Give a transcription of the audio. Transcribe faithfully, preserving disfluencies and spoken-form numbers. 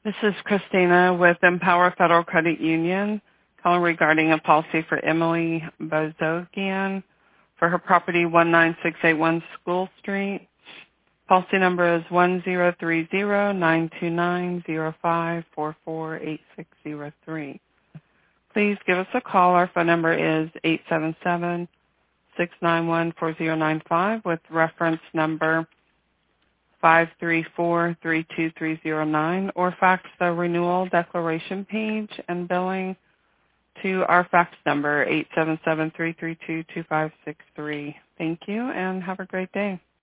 This is Christina with Empower Federal Credit Union, calling regarding a policy for Emily Bozogian for her property one nine six eight one School Street. Policy number is one zero three zero nine two nine zero five four four eight six zero three. Please give us a call. Our phone number is eight seven seven, six nine one, four zero nine five with reference number five three four, three two three zero nine, or fax the renewal declaration page and billing to our fax number eight seven seven, three three two, two five six three. Thank you and have a great day.